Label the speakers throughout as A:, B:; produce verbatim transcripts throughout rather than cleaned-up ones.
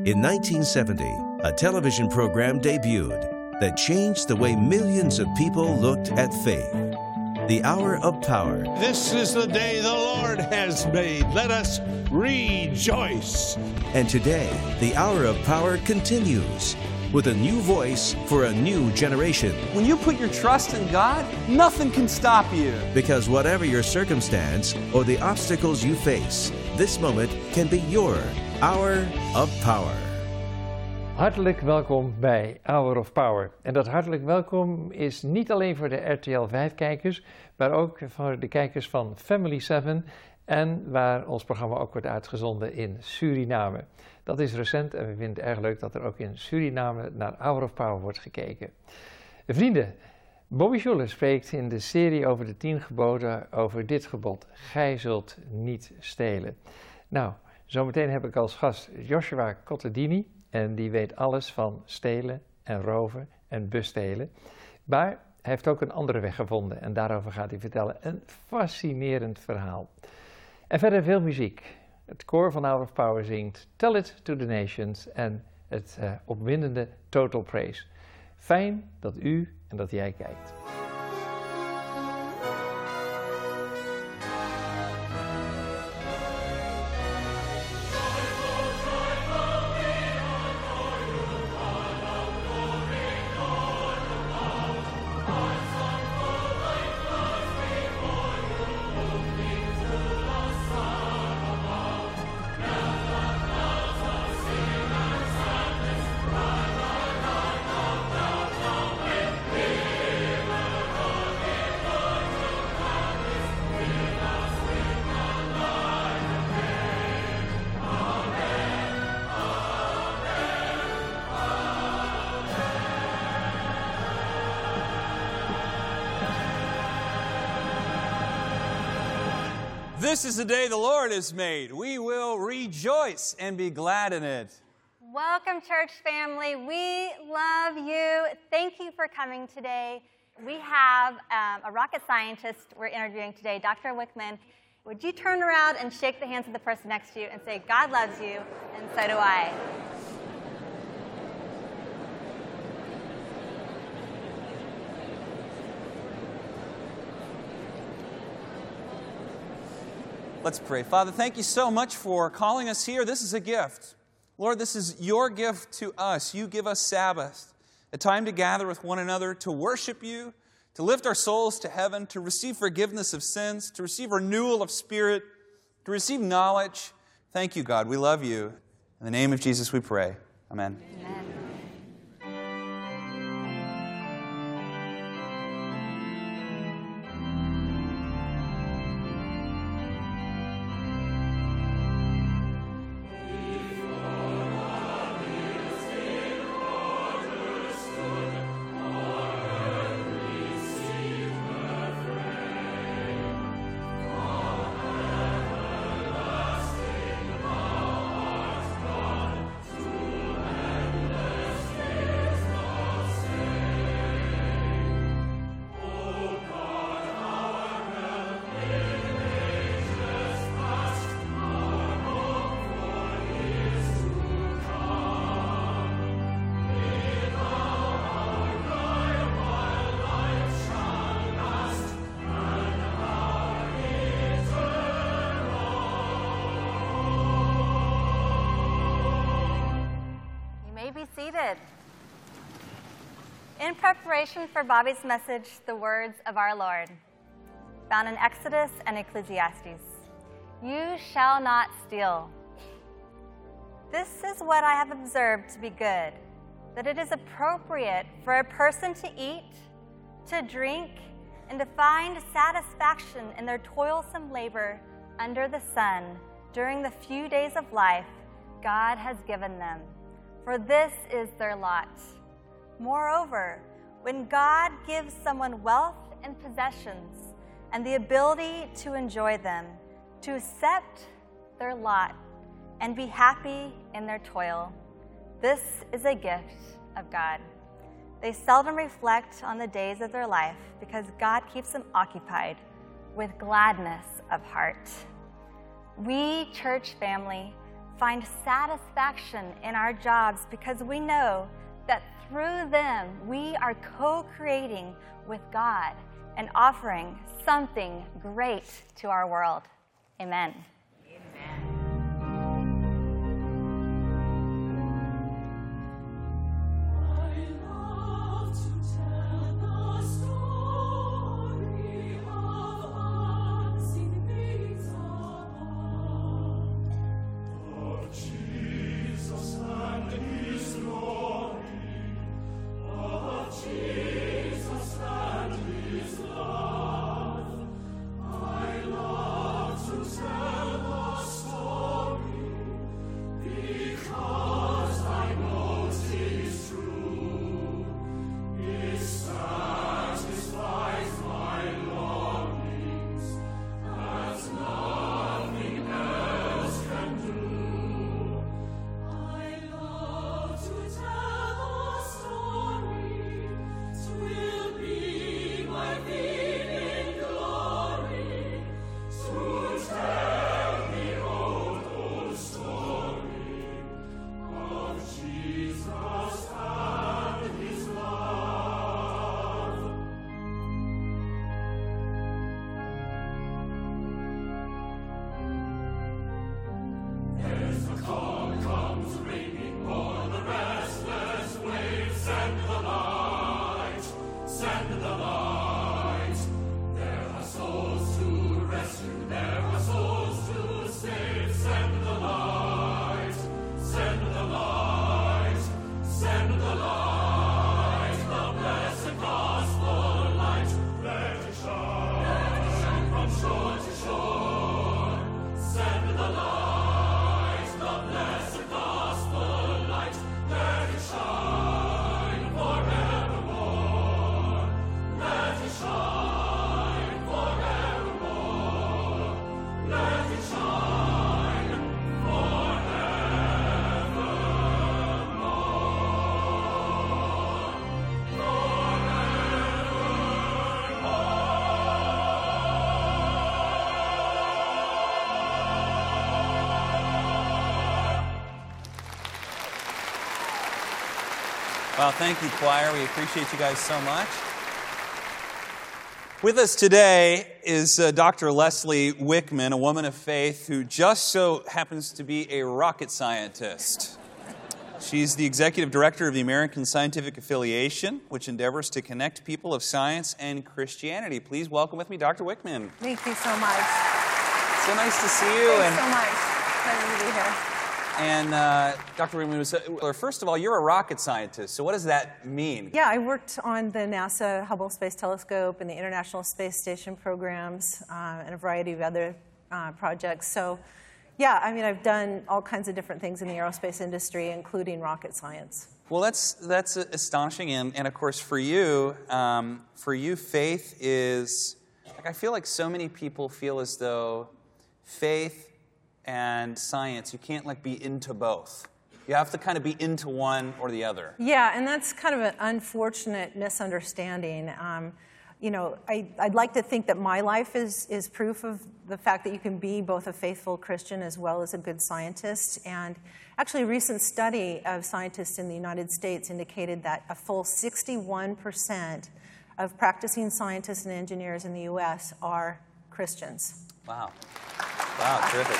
A: In nineteen seventy, a television program debuted that changed the way millions of people looked at faith. The Hour of Power.
B: This is the day the Lord has made. Let us rejoice.
A: And today, the Hour of Power continues with a new voice for a new generation.
C: When you put your trust in God, nothing can stop you.
A: Because whatever your circumstance or the obstacles you face, this moment can be your Hour of Power.
D: Hartelijk welkom bij Hour of Power. En dat hartelijk welkom is niet alleen voor de R T L vijf kijkers, maar ook voor de kijkers van Family seven en waar ons programma ook wordt uitgezonden in Suriname. Dat is recent en we vinden het erg leuk dat er ook in Suriname naar Hour of Power wordt gekeken. Vrienden, Bobby Schuller spreekt in de serie over de tien geboden over dit gebod: gij zult niet stelen. Nou, zometeen heb ik als gast Joshua Cottadini en die weet alles van stelen en roven en bestelen. Maar hij heeft ook een andere weg gevonden en daarover gaat hij vertellen. Een fascinerend verhaal. En verder veel muziek. Het koor van Hour of Power zingt Tell It to the Nations en het uh, opwindende Total Praise. Fijn dat u en dat jij kijkt.
C: This is the day the Lord has made. We will rejoice and be glad in it.
E: Welcome, church family. We love you. Thank you for coming today. We have um, a rocket scientist we're interviewing today, Doctor Wickman. Would you turn around and shake the hands of the person next to you and say, God loves you, and so do I.
C: Let's pray. Father, thank you so much for calling us here. This is a gift. Lord, this is your gift to us. You give us Sabbath, a time to gather with one another, to worship you, to lift our souls to heaven, to receive forgiveness of sins, to receive renewal of spirit, to receive knowledge. Thank you, God. We love you. In the name of Jesus we pray. Amen.
E: Amen. Be seated. In preparation for Bobby's message, the words of our Lord, found in Exodus and Ecclesiastes. You shall not steal. This is what I have observed to be good, that it is appropriate for a person to eat, to drink, and to find satisfaction in their toilsome labor under the sun during the few days of life God has given them. For this is their lot. Moreover, when God gives someone wealth and possessions and the ability to enjoy them, to accept their lot and be happy in their toil, this is a gift of God. They seldom reflect on the days of their life because God keeps them occupied with gladness of heart. We, church family, find satisfaction in our jobs because we know that through them we are co-creating with God and offering something great to our world. Amen.
C: Well, thank you, choir. We appreciate you guys so much. With us today is uh, Doctor Leslie Wickman, a woman of faith who just so happens to be a rocket scientist. She's the executive director of the American Scientific Affiliation, which endeavors to connect people of science and Christianity. Please welcome with me Doctor Wickman.
F: Thank you so much.
C: So nice to see you.
F: Thanks
C: and,
F: so much. Pleasure to be here.
C: And uh, Doctor Wickman, was, uh, first of all, you're a rocket scientist. So what does that mean?
F: Yeah, I worked on the NASA Hubble Space Telescope and the International Space Station programs uh, and a variety of other uh, projects. So, yeah, I mean, I've done all kinds of different things in the aerospace industry, including rocket science.
C: Well, that's that's astonishing, and, and of course, for you, um, for you, faith is like I feel like so many people feel as though faith and science, you can't like be into both. You have to kind of be into one or the other.
F: Yeah, and that's kind of an unfortunate misunderstanding. Um, you know, I, I'd like to think that my life is, is proof of the fact that you can be both a faithful Christian as well as a good scientist. And actually, a recent study of scientists in the United States indicated that a full sixty-one percent of practicing scientists and engineers in the U S are Christians.
C: Wow. Wow, terrific.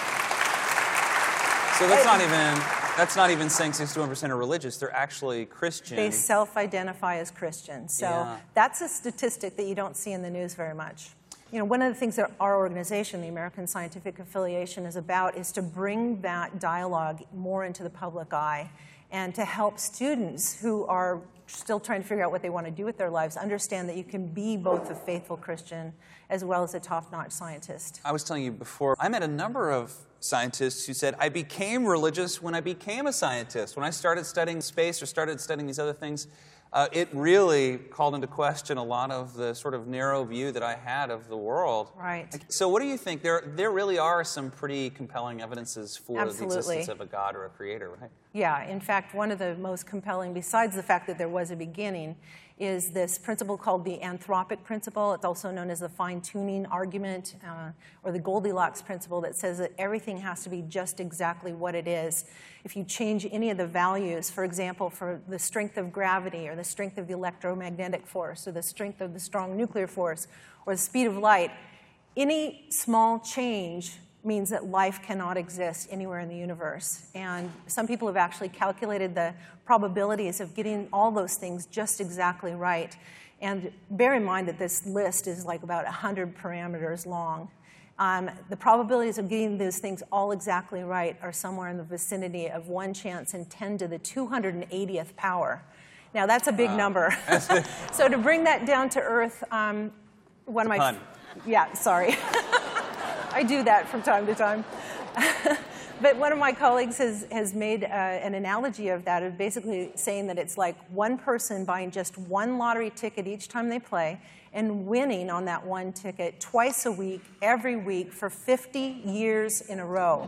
C: So that's not even that's not even saying sixty-one percent are religious. They're actually Christian.
F: They self-identify as Christian. So
C: yeah.
F: That's a statistic that you don't see in the news very much. You know, one of the things that our organization, the American Scientific Affiliation, is about is to bring that dialogue more into the public eye and to help students who are still trying to figure out what they want to do with their lives understand that you can be both a faithful Christian as well as a top-notch scientist.
C: I was telling you before, I met a number of scientists who said, I became religious when I became a scientist. When I started studying space or started studying these other things, uh, it really called into question a lot of the sort of narrow view that I had of the world.
F: Right.
C: So what do you think? There, there really are some pretty compelling evidences for
F: Absolutely.
C: the existence of a God or a creator, right?
F: Yeah. In fact, fact, one of the most compelling, besides the fact that there was a beginning, is this principle called the anthropic principle. It's also known as the fine-tuning argument, uh, or the Goldilocks principle, that says that everything has to be just exactly what it is. If you change any of the values, for example, for the strength of gravity, or the strength of the electromagnetic force, or the strength of the strong nuclear force, or the speed of light, any small change means that life cannot exist anywhere in the universe. And some people have actually calculated the probabilities of getting all those things just exactly right. And bear in mind that this list is like about one hundred parameters long. Um, the probabilities of getting those things all exactly right are somewhere in the vicinity of one chance in ten to the two hundred eightieth power. Now, that's a big wow. number. So to bring that down to earth, um, one
C: it's
F: of my...
C: Pun.
F: Yeah, sorry. I do that from time to time. But one of my colleagues has, has made uh, an analogy of that, of basically saying that it's like one person buying just one lottery ticket each time they play and winning on that one ticket twice a week, every week, for fifty years in a row.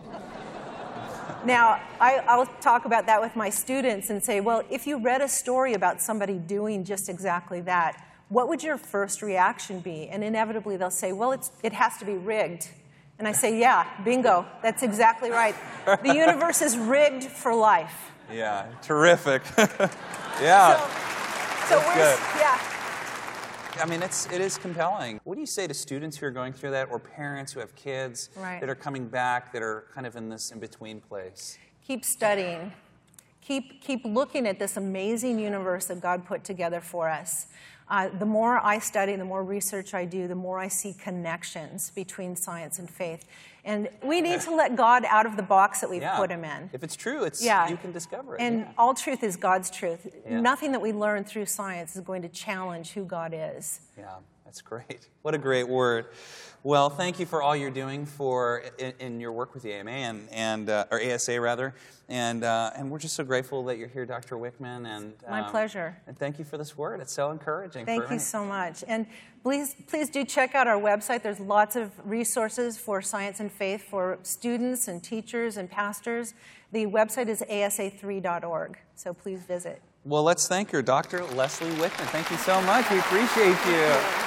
F: Now, I, I'll talk about that with my students and say, well, if you read a story about somebody doing just exactly that, what would your first reaction be? And inevitably they'll say, well, it's, it has to be rigged. And I say, yeah, bingo, that's exactly right. The universe is rigged for life.
C: Yeah, terrific. Yeah.
F: So, so we're,
C: good.
F: yeah.
C: I mean, it's, it is compelling. What do you say to students who are going through that, or parents who have kids
F: right.
C: that are coming back, that are kind of in this in-between place?
F: Keep studying. Keep, keep looking at this amazing universe that God put together for us. Uh, the more I study, the more research I do, the more I see connections between science and faith. And we need to let God out of the box that we've
C: yeah.
F: put him in.
C: If it's true, it's,
F: yeah.
C: you can discover it.
F: And
C: yeah.
F: all truth is God's truth.
C: Yeah.
F: Nothing that we learn through science is going to challenge who God is.
C: Yeah, that's great. What a great word. Well, thank you for all you're doing for in, in your work with the A M A and, and uh, or A S A rather, and uh, and we're just so grateful that you're here, Doctor Wickman. And um,
F: my pleasure.
C: And thank you for this word. It's so encouraging.
F: Thank
C: for
F: you so much. And please, please do check out our website. There's lots of resources for science and faith for students and teachers and pastors. The website is A S A three dot org. So please visit.
C: Well, let's thank her, Doctor Leslie Wickman. Thank you so much. We appreciate you.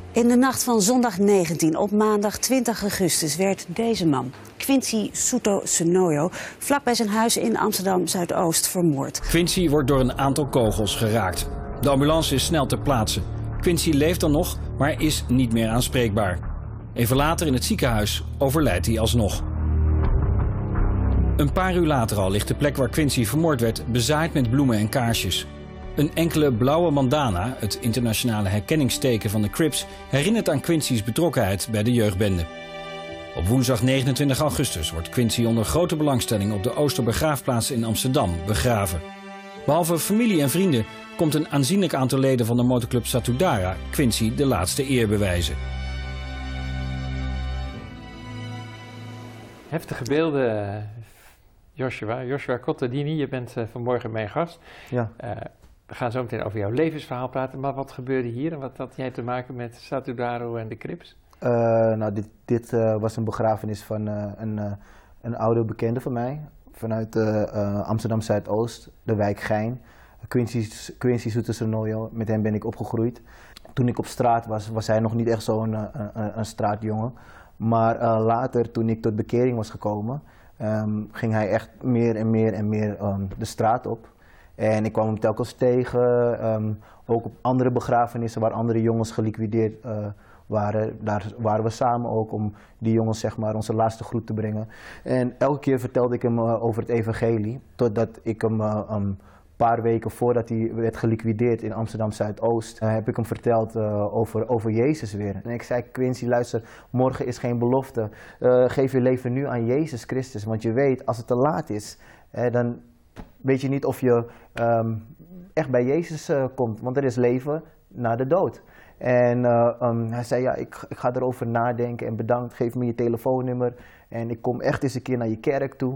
G: In de nacht van zondag negentien op maandag twintig augustus werd deze man, Quincy Soeto Senoyo, vlakbij zijn huis in Amsterdam-Zuidoost vermoord.
H: Quincy wordt door een aantal kogels geraakt. De ambulance is snel ter plaatse. Quincy leeft dan nog, maar is niet meer aanspreekbaar. Even later in het ziekenhuis overlijdt hij alsnog. Een paar uur later al ligt de plek waar Quincy vermoord werd bezaaid met bloemen en kaarsjes. Een enkele blauwe bandana, het internationale herkenningsteken van de Crips, herinnert aan Quincy's betrokkenheid bij de jeugdbende. Op woensdag negenentwintig augustus wordt Quincy onder grote belangstelling op de Oosterbegraafplaats in Amsterdam begraven. Behalve familie en vrienden komt een aanzienlijk aantal leden van de motorclub Satudara Quincy de laatste eer bewijzen.
D: Heftige beelden, Joshua. Joshua Cottadini, je bent uh, vanmorgen mijn gast.
I: Ja.
D: Uh, we gaan zo meteen over jouw levensverhaal praten, maar wat gebeurde hier en wat had jij te maken met Satudaro en de Crips?
I: Uh, nou, dit, dit uh, was een begrafenis van uh, een, uh, een oude bekende van mij. Vanuit uh, uh, Amsterdam Zuidoost, de wijk Gein. Quincy, Quincy Soeto Senoyo, met hem ben ik opgegroeid. Toen ik op straat was, was hij nog niet echt zo'n uh, een, een straatjongen. Maar uh, later, toen ik tot bekering was gekomen, um, ging hij echt meer en meer en meer um, de straat op. En ik kwam hem telkens tegen, um, ook op andere begrafenissen waar andere jongens geliquideerd uh, waren. Daar waren we samen ook om die jongens, zeg maar, onze laatste groet te brengen. En elke keer vertelde ik hem uh, over het evangelie, totdat ik hem uh, um, een paar weken voordat hij werd geliquideerd in Amsterdam Zuidoost, uh, heb ik hem verteld uh, over, over Jezus weer. En ik zei, Quincy, luister, morgen is geen belofte. Uh, geef je leven nu aan Jezus Christus, want je weet, als het te laat is, eh, dan weet je niet of je um, echt bij Jezus uh, komt, want er is leven na de dood. En uh, um, hij zei, ja, ik, ik ga erover nadenken en bedankt, geef me je telefoonnummer en ik kom echt eens een keer naar je kerk toe.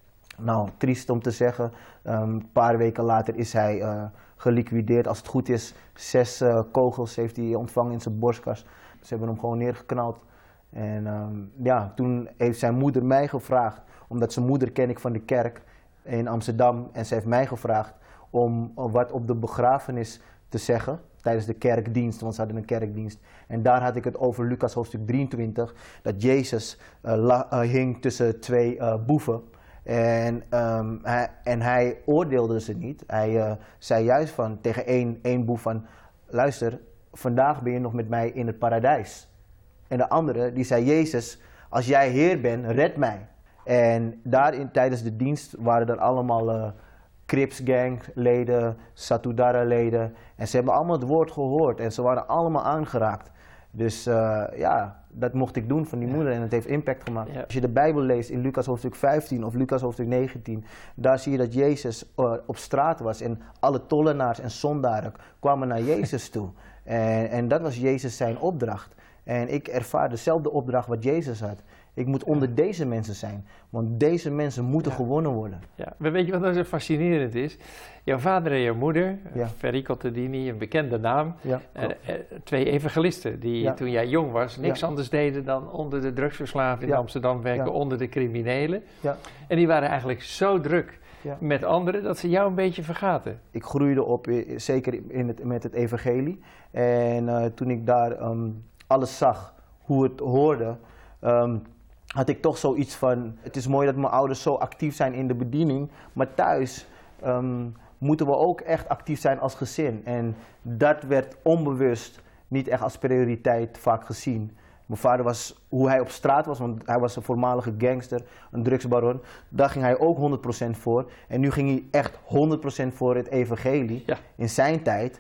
I: Nou, triest om te zeggen, een um, paar weken later is hij uh, geliquideerd. Als het goed is, zes uh, kogels heeft hij ontvangen in zijn borstkas. Ze hebben hem gewoon neergeknald. En um, ja, toen heeft zijn moeder mij gevraagd, omdat zijn moeder ken ik van de kerk in Amsterdam. En ze heeft mij gevraagd om uh, wat op de begrafenis te zeggen tijdens de kerkdienst, want ze hadden een kerkdienst. En daar had ik het over Lucas hoofdstuk drieëntwintig, dat Jezus uh, la, uh, hing tussen twee uh, boeven. En, um, hij, en hij oordeelde ze niet. Hij uh, zei juist van, tegen één, één boef van, luister, vandaag ben je nog met mij in het paradijs. En de andere, die zei, Jezus, als jij Heer bent, red mij. En daarin, tijdens de dienst waren er allemaal uh, Crips gang leden, Satudara leden. En ze hebben allemaal het woord gehoord en ze waren allemaal aangeraakt. Dus uh, ja, dat mocht ik doen van die moeder en het heeft impact gemaakt. Ja. Als je de Bijbel leest in Lucas hoofdstuk vijftien of Lucas hoofdstuk negentien, daar zie je dat Jezus uh, op straat was en alle tollenaars en zondaren kwamen naar Jezus toe. En, en dat was Jezus zijn opdracht. En ik ervaar dezelfde opdracht wat Jezus had. Ik moet onder deze mensen zijn, want deze mensen moeten ja. gewonnen worden.
D: Ja, maar weet je wat nou zo fascinerend is? Jouw vader en jouw moeder,
I: ja.
D: Ferry Cottadini, een bekende naam,
I: ja,
D: uh, uh, twee evangelisten die ja. toen jij jong was niks ja. anders deden dan onder de drugsverslaafden in ja. Amsterdam werken, ja. onder de criminelen.
I: Ja.
D: En die waren eigenlijk zo druk
I: ja.
D: met anderen dat ze jou een beetje vergaten.
I: Ik groeide op, zeker in het, met het evangelie. En uh, toen ik daar um, alles zag, hoe het hoorde, um, had ik toch zoiets van, het is mooi dat mijn ouders zo actief zijn in de bediening, maar thuis um, moeten we ook echt actief zijn als gezin. En dat werd onbewust niet echt als prioriteit vaak gezien. Mijn vader was, hoe hij op straat was, want hij was een voormalige gangster, een drugsbaron, daar ging hij ook honderd procent voor. En nu ging hij echt honderd procent voor het evangelie ja. in zijn tijd.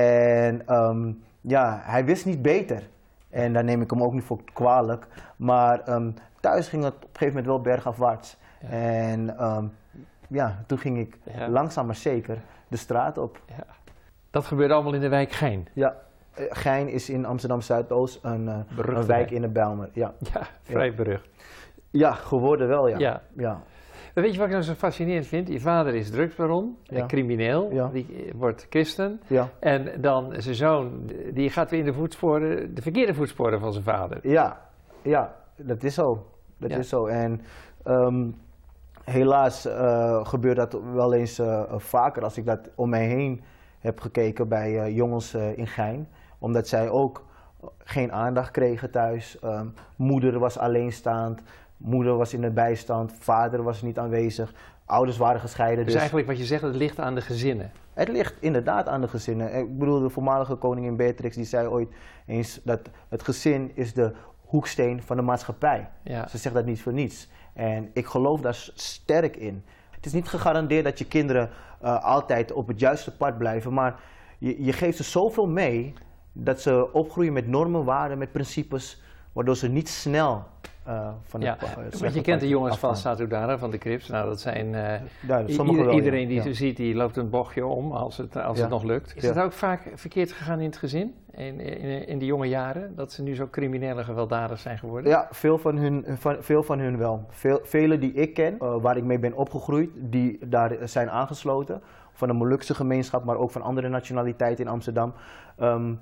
I: En um, ja, hij wist niet beter. En daar neem ik hem ook niet voor kwalijk. Maar um, thuis ging het op een gegeven moment wel bergafwaarts. Ja. En um, ja, toen ging ik ja. langzaam maar zeker de straat op.
D: Ja. Dat gebeurde allemaal in de wijk Gein?
I: Ja, Gein is in Amsterdam Zuidoost een, uh, een wijk in de Bijlmer. Ja,
D: ja vrij ja. berucht.
I: Ja, geworden wel, ja.
D: ja.
I: ja.
D: Maar weet je wat ik nou zo fascinerend vind? Je vader is drugsbaron, ja. een crimineel, ja. die wordt christen.
I: Ja.
D: En dan zijn zoon, die gaat weer in de voetsporen, de verkeerde voetsporen van zijn vader.
I: Ja, ja dat is zo. Dat ja. is zo. En um, helaas uh, gebeurt dat wel eens uh, vaker als ik dat om mij heen heb gekeken bij uh, jongens uh, in Gein. Omdat zij ook geen aandacht kregen thuis. Um, moeder was alleenstaand, moeder was in de bijstand, vader was niet aanwezig, ouders waren gescheiden.
D: Dus,
I: dus
D: eigenlijk wat je zegt, het ligt aan de gezinnen.
I: Het ligt inderdaad aan de gezinnen. Ik bedoel, de voormalige koningin Beatrix die zei ooit eens dat het gezin is de hoeksteen van de maatschappij.
D: Ja.
I: Ze zegt dat niet voor niets. En ik geloof daar sterk in. Het is niet gegarandeerd dat je kinderen uh, altijd op het juiste pad blijven, maar je, je geeft ze zoveel mee dat ze opgroeien met normen, waarden, met principes, waardoor ze niet snel uh, van
D: ja,
I: het
D: want je kent de jongens van Satudara, van de Crips. Nou, dat zijn uh,
I: ja,
D: ieder,
I: wel,
D: iedereen die
I: ja.
D: ze ziet, die loopt een bochtje om als het, als
I: ja.
D: het nog lukt. Is
I: ja.
D: het ook vaak verkeerd gegaan in het gezin, in, in, in die jonge jaren, dat ze nu zo criminele gewelddadig zijn geworden?
I: Ja, veel van hun, van, veel van hun wel. Veel, vele die ik ken, uh, waar ik mee ben opgegroeid, die daar zijn aangesloten, van de Molukse gemeenschap, maar ook van andere nationaliteiten in Amsterdam, um,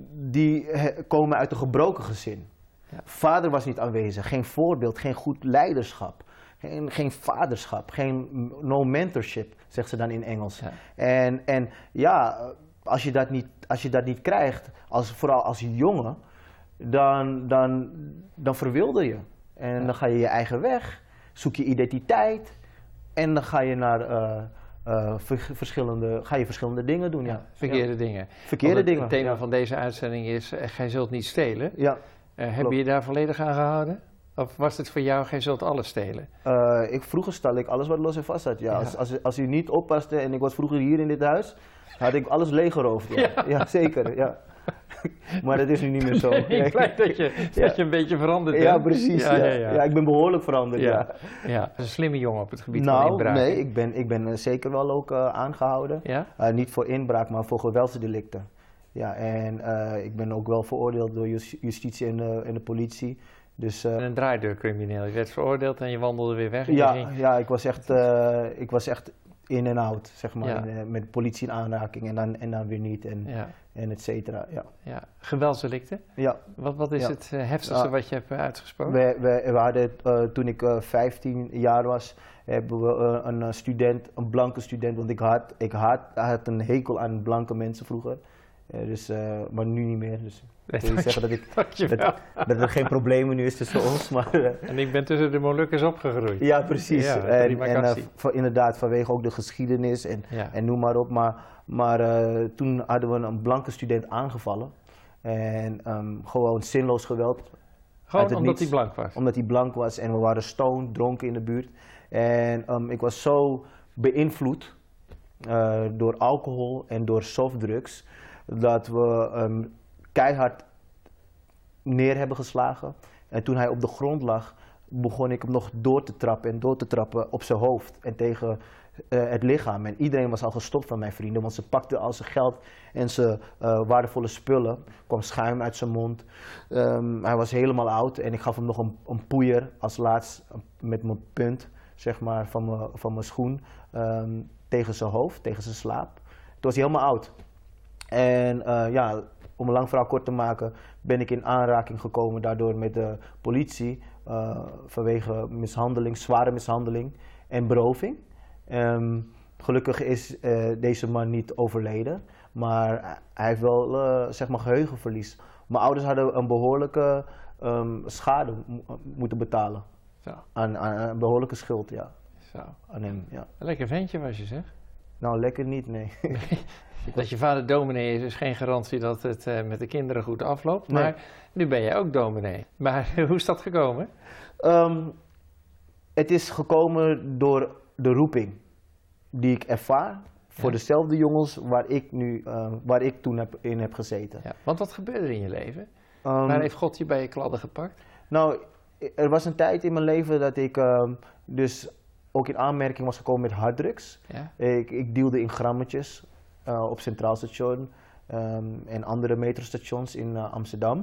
I: die he, komen uit een gebroken gezin. Ja. Vader was niet aanwezig, geen voorbeeld, geen goed leiderschap, geen, geen vaderschap, geen no mentorship, zegt ze dan in Engels. Ja. En, en ja, als je dat niet, als je dat niet krijgt, als, vooral als jongen, dan, dan, dan verwilder je. En ja. dan ga je je eigen weg, zoek je identiteit en dan ga je naar uh, uh, ver, verschillende, ga je verschillende dingen doen. Ja. Ja.
D: Verkeerde
I: ja.
D: dingen.
I: Verkeerde
D: het,
I: dingen.
D: Het thema
I: ja.
D: van deze uitzending is, uh, gij zult niet stelen.
I: Ja.
D: Uh, heb je je daar volledig aan gehouden? Of was het voor jou, gij zult alles stelen?
I: Uh, ik, vroeger stal ik alles wat los en vast had. Ja. Ja. Als, als, als u niet oppaste en ik was vroeger hier in dit huis, had ik alles leeggeroofd. Ja. Ja. ja, zeker. Ja. Maar dat is nu niet meer zo.
D: Nee, ik lijkt dat je, ja. dat je een beetje veranderd bent.
I: Ja, precies. Ja, ja, ja. Ja, ik ben behoorlijk veranderd. Ja. Ja.
D: Ja. Dat is een slimme jongen op het gebied
I: nou,
D: van inbraak.
I: Nee, ik ben, ik ben uh, zeker wel ook uh, aangehouden.
D: Ja?
I: Uh, niet voor inbraak, maar voor geweldsdelicten. Ja, en uh, ik ben ook wel veroordeeld door justitie en, uh, en de politie. Dus, uh,
D: een draaideurcrimineel. Je werd veroordeeld en je wandelde weer weg. En
I: ja,
D: je ging...
I: ja ik, was echt, uh, ik was echt in en out, zeg maar.
D: Ja.
I: In, uh, met politie in aanraking en dan, en dan weer niet. En,
D: ja.
I: en et cetera. Ja.
D: Ja. Geweldsdelicten?
I: Ja.
D: Wat, wat is
I: ja.
D: het uh, heftigste
I: ja.
D: wat je hebt uh, uitgesproken?
I: We, we, we hadden, uh, toen ik uh, vijftien jaar was, hebben we uh, een uh, student, een blanke student, want ik had, ik had, had een hekel aan blanke mensen vroeger. Uh, dus, uh, maar nu niet meer. Dus ik wil niet zeggen dat, ik, dat, dat er geen problemen nu is tussen ons. Maar, uh,
D: en ik ben tussen de Molukkers opgegroeid.
I: Ja, precies.
D: Ja,
I: en en uh, v- inderdaad, vanwege ook de geschiedenis en,
D: ja.
I: en noem maar op. Maar, maar uh, toen hadden we een blanke student aangevallen. En um, gewoon zinloos geweld.
D: Gewoon omdat hij blank was?
I: Omdat hij blank was en we waren stoned, dronken in de buurt. En um, ik was zo beïnvloed uh, door alcohol en door softdrugs, dat we um, keihard neer hebben geslagen. En toen hij op de grond lag, begon ik hem nog door te trappen en door te trappen op zijn hoofd en tegen uh, het lichaam. En iedereen was al gestopt van mijn vrienden, want ze pakten al zijn geld en zijn uh, waardevolle spullen. Er kwam schuim uit zijn mond. Um, hij was helemaal oud en ik gaf hem nog een, een poeier als laatst met mijn punt, zeg maar, van mijn, van mijn schoen um, tegen zijn hoofd, tegen zijn slaap. Toen was hij helemaal oud. En uh, ja, om een lang verhaal kort te maken, ben ik in aanraking gekomen daardoor met de politie uh, vanwege mishandeling, zware mishandeling en beroving. Um, gelukkig is uh, deze man niet overleden, maar hij heeft wel uh, zeg maar geheugenverlies. Mijn ouders hadden een behoorlijke um, schade mo- moeten betalen.
D: Zo.
I: Aan, aan een behoorlijke schuld, ja.
D: Zo.
I: Aan hem, ja.
D: Een lekker ventje was je, zeg.
I: Nou, lekker niet, nee.
D: nee. Dat je vader dominee is, is geen garantie dat het uh, met de kinderen goed afloopt. Maar nee. Nu ben jij ook dominee. Maar hoe is dat gekomen?
I: Um, het is gekomen door de roeping die ik ervaar voor ja. dezelfde jongens waar ik, nu, uh, waar ik toen heb, in heb gezeten.
D: Ja, want wat gebeurde er in je leven?
I: Um,
D: waar heeft God je bij je kladden gepakt?
I: Nou, er was een tijd in mijn leven dat ik um, dus ook in aanmerking was gekomen met harddrugs.
D: Ja?
I: Ik, ik dealde in grammetjes. Uh, op Centraal Station um, en andere metrostations in uh, Amsterdam.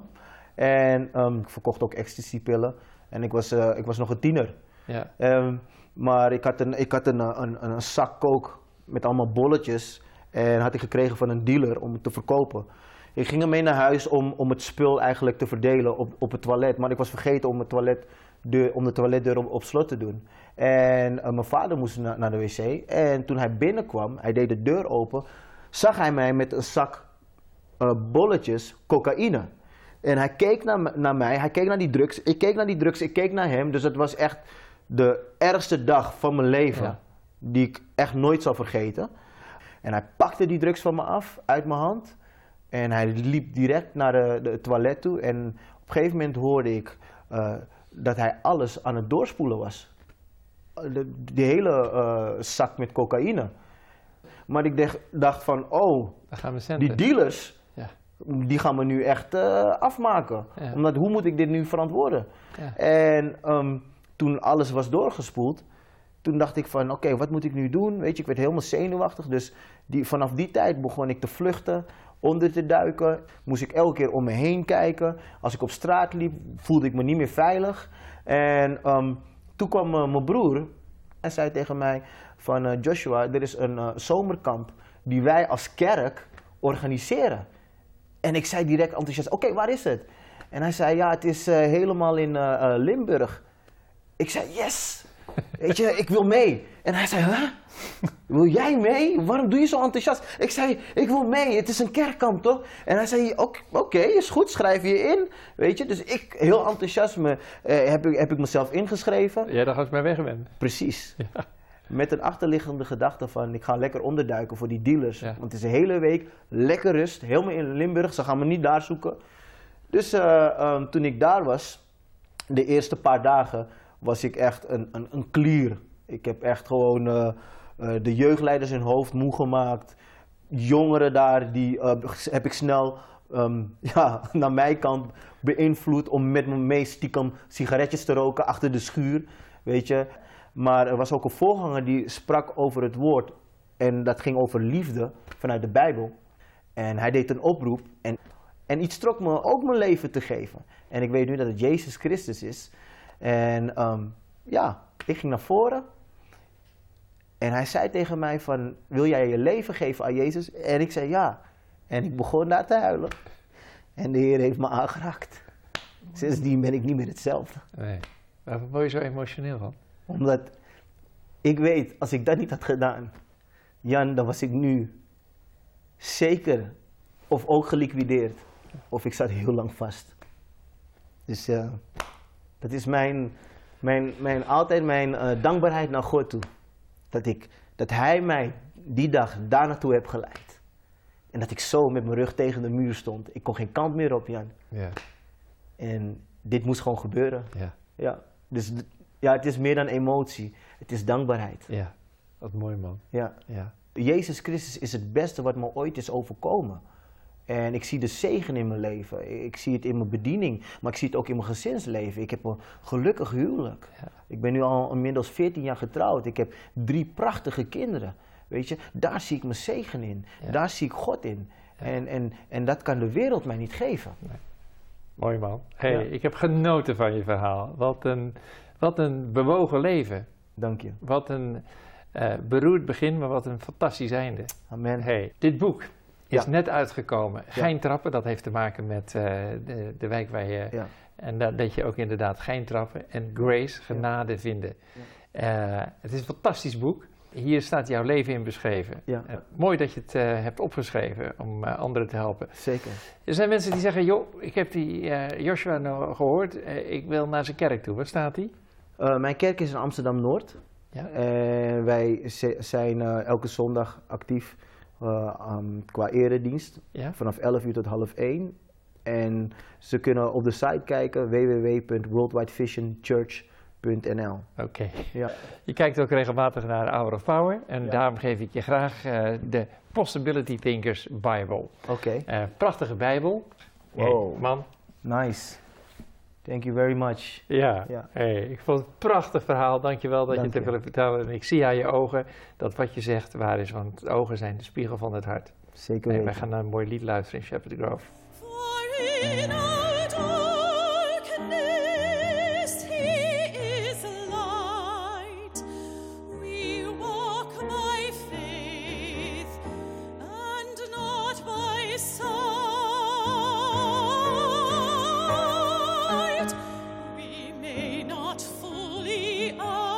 I: En um, ik verkocht ook ecstasy-pillen. En ik was, uh, ik was nog een tiener.
D: Ja.
I: Um, maar ik had, een, ik had een, een, een, een zak kook met allemaal bolletjes. En had ik gekregen van een dealer om het te verkopen. Ik ging ermee naar huis om, om het spul eigenlijk te verdelen op, op het toilet. Maar ik was vergeten om, het toilet de, om de toiletdeur op, op slot te doen. En uh, mijn vader moest na, naar de wc. En toen hij binnenkwam, hij deed de deur open, zag hij mij met een zak uh, bolletjes cocaïne. En hij keek naar, naar mij, hij keek naar die drugs, ik keek naar die drugs, ik keek naar hem. Dus het was echt de ergste dag van mijn leven, ja. die ik echt nooit zal vergeten. En hij pakte die drugs van me af, uit mijn hand. En hij liep direct naar de, de toilet toe. En op een gegeven moment hoorde ik uh, dat hij alles aan het doorspoelen was. De, die hele uh, zak met cocaïne. Maar ik dacht, dacht van, oh, die dealers, ja. die gaan me nu echt uh, afmaken. Ja. Omdat, hoe moet ik dit nu verantwoorden? Ja. En um, toen alles was doorgespoeld, toen dacht ik van, oké, okay, wat moet ik nu doen? Weet je, ik werd helemaal zenuwachtig. Dus die, vanaf die tijd begon ik te vluchten, onder te duiken. Moest ik elke keer om me heen kijken. Als ik op straat liep, voelde ik me niet meer veilig. En um, toen kwam uh, mijn broer en zei tegen mij van, uh, Joshua, er is een uh, zomerkamp die wij als kerk organiseren. En ik zei direct enthousiast, oké, okay, waar is het? En hij zei, ja, het is uh, helemaal in uh, uh, Limburg. Ik zei, yes! Weet je, ik wil mee. En hij zei, huh? Wil jij mee? Waarom doe je zo enthousiast? Ik zei, ik wil mee, het is een kerkkamp toch? En hij zei, oké, okay, is goed, schrijf je in. Weet je, dus ik, heel enthousiast, me, uh, heb, ik, heb ik mezelf ingeschreven.
D: Jij dacht als ik mij weg ben.
I: Precies. Ja. Met een achterliggende gedachte van, ik ga lekker onderduiken voor die dealers. Ja. Want het is een hele week, lekker rust, helemaal in Limburg, ze gaan me niet daar zoeken. Dus uh, um, toen ik daar was, de eerste paar dagen, was ik echt een, een, een klier. Ik heb echt gewoon uh, uh, de jeugdleiders hun hoofd moe gemaakt. Jongeren daar, die uh, heb ik snel um, ja, naar mijn kant beïnvloed om met me mee stiekem sigaretjes te roken achter de schuur, weet je. Maar er was ook een voorganger die sprak over het woord en dat ging over liefde vanuit de Bijbel. En hij deed een oproep en, en iets trok me ook mijn leven te geven. En ik weet nu dat het Jezus Christus is. En um, ja, ik ging naar voren en hij zei tegen mij van, wil jij je leven geven aan Jezus? En ik zei ja. En ik begon daar te huilen. En de Heer heeft me aangeraakt. Sindsdien ben ik niet meer hetzelfde.
D: Nee. Waarom word je zo emotioneel van?
I: Omdat ik weet, als ik dat niet had gedaan, Jan, dan was ik nu zeker of ook geliquideerd. Of ik zat heel lang vast. Dus uh, dat is mijn, mijn, mijn, altijd mijn uh, dankbaarheid naar God toe. Dat, ik, dat Hij mij die dag daar naartoe heeft geleid. En dat ik zo met mijn rug tegen de muur stond. Ik kon geen kant meer op, Jan. Ja. En dit moest gewoon gebeuren. Ja. Ja. Dus ja, het is meer dan emotie. Het is dankbaarheid.
D: Ja, wat mooi man.
I: Ja. Ja. Jezus Christus is het beste wat me ooit is overkomen. En ik zie de zegen in mijn leven. Ik zie het in mijn bediening, maar ik zie het ook in mijn gezinsleven. Ik heb een gelukkig huwelijk. Ja. Ik ben nu al inmiddels veertien jaar getrouwd. Ik heb drie prachtige kinderen. Weet je, daar zie ik mijn zegen in. Ja. Daar zie ik God in. Ja. En, en, en dat kan de wereld mij niet geven. Nee.
D: Mooi man. Hey, ja. Ik heb genoten van je verhaal. Wat een, wat een bewogen leven.
I: Dank je.
D: Wat een uh, beroerd begin, maar wat een fantastisch einde.
I: Amen.
D: Hey, dit boek is ja. net uitgekomen. Ja. Geintrappen, dat heeft te maken met uh, de, de wijk waar je... Ja. En dat, dat je ook inderdaad geintrappen en grace, genade ja. vinden. Ja. Uh, het is een fantastisch boek. Hier staat jouw leven in beschreven. Ja. Uh, mooi dat je het uh, hebt opgeschreven om uh, anderen te helpen.
I: Zeker.
D: Er zijn mensen die zeggen, joh, ik heb die uh, Joshua nou gehoord, uh, ik wil naar zijn kerk toe. Waar staat hij?
I: Uh, mijn kerk is in Amsterdam-Noord. Ja. En wij zijn uh, elke zondag actief uh, um, qua eredienst. Ja. Vanaf elf uur tot half één. En ze kunnen op de site kijken, w w w punt worldwide vision church punt n l.
D: Oké. Okay. Ja. Je kijkt ook regelmatig naar Hour of Power. En ja. daarom geef ik je graag uh, de Possibility Thinkers Bible.
I: Oké. Okay.
D: Uh, prachtige Bijbel.
I: Wow.
D: Hey, man.
I: Nice. Thank you very much.
D: Ja, ja. Hey, ik vond het een prachtig verhaal. Dankjewel dat Dank je het hebt willen vertellen. En ik zie aan je ogen dat wat je zegt waar is, want de ogen zijn de spiegel van het hart.
I: Zeker weten.
D: Wij gaan naar een mooi lied luisteren in Shepherd Grove.
J: In our darkness, He is light. We walk by faith and not by sight. We may not fully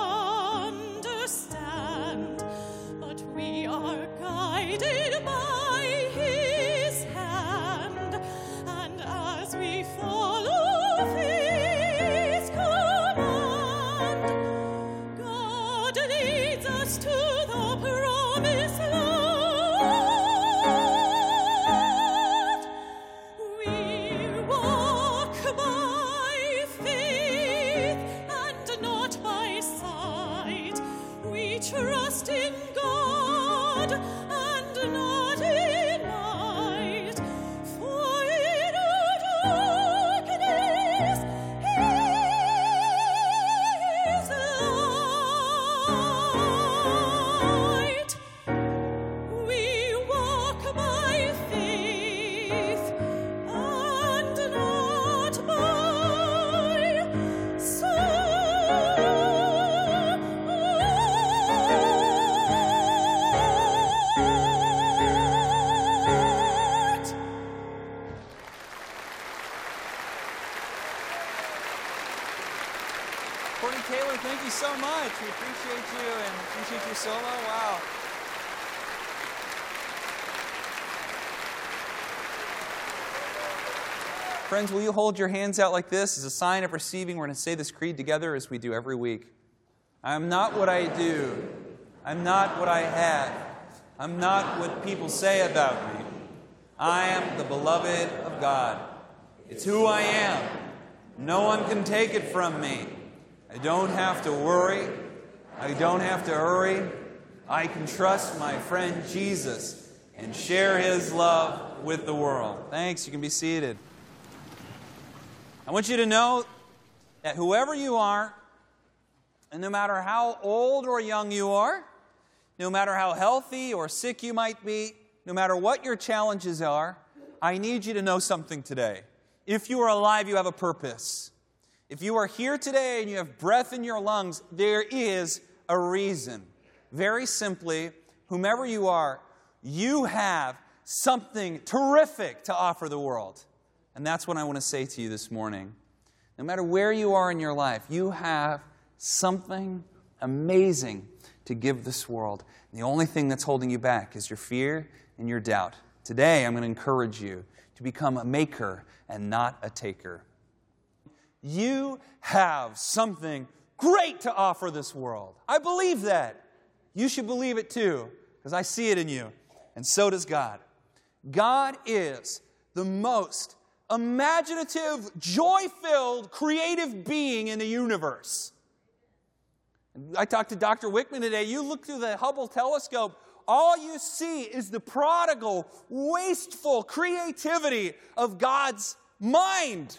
J: understand, but we are guided by His hand. And as we
C: Courtney Taylor, thank you so much. We appreciate you and appreciate your solo. Wow. Friends, will you hold your hands out like this as a sign of receiving? We're going to say this creed together as we do every week. I am not what I do. I'm not what I have. I'm not what people say about me. I am the beloved of God. It's who I am. No one can take it from me. I don't have to worry. I don't have to hurry. I can trust my friend Jesus and share His love with the world. Thanks. You can be seated. I want you to know that whoever you are, and no matter how old or young you are, no matter how healthy or sick you might be, no matter what your challenges are, I need you to know something today. If you are alive, you have a purpose. If you are here today and you have breath in your lungs, there is a reason. Very simply, whomever you are, you have something terrific to offer the world. And that's what I want to say to you this morning. No matter where you are in your life, you have something amazing to give this world. And the only thing that's holding you back is your fear and your doubt. Today, I'm going to encourage you to become a maker and not a taker. You have something great to offer this world. I believe that. You should believe it too, because I see it in you. And so does God. God is the most imaginative, joy-filled, creative being in the universe. I talked to Doctor Wickman today. You look through the Hubble telescope, all you see is the prodigal, wasteful creativity of God's mind.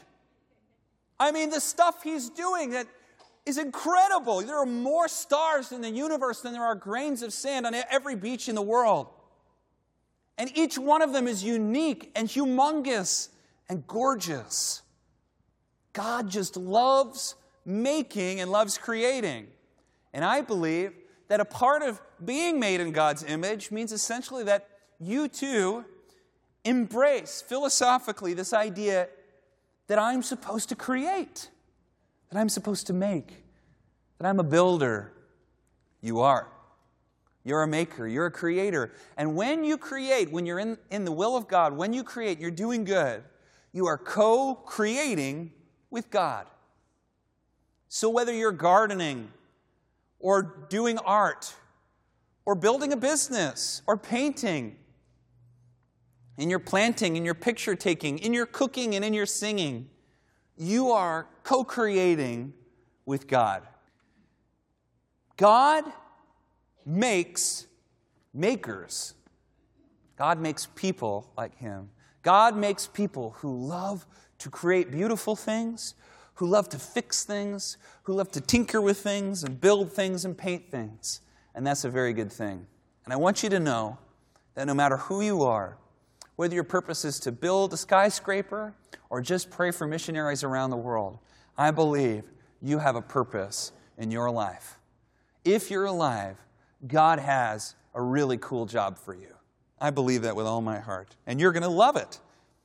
C: I mean, the stuff He's doing that is incredible. There are more stars in the universe than there are grains of sand on every beach in the world. And each one of them is unique and humongous and gorgeous. God just loves making and loves creating. And I believe that a part of being made in God's image means essentially that you too embrace philosophically this idea that I'm supposed to create, that I'm supposed to make, that I'm a builder. You are. You're a maker. You're a creator. And when you create, when you're in, in the will of God, when you create, you're doing good. You are co-creating with God. So whether you're gardening or doing art or building a business or painting, in your planting, in your picture taking, in your cooking and in your singing, you are co-creating with God. God makes makers. God makes people like Him. God makes people who love to create beautiful things, who love to fix things, who love to tinker with things and build things and paint things. And that's a very good thing. And I want you to know that no matter who you are, whether your purpose is to build a skyscraper or just pray for missionaries around the world, I believe you have a purpose in your life. If you're alive, God has a really cool job for you. I believe that with all my heart. And you're going to love it.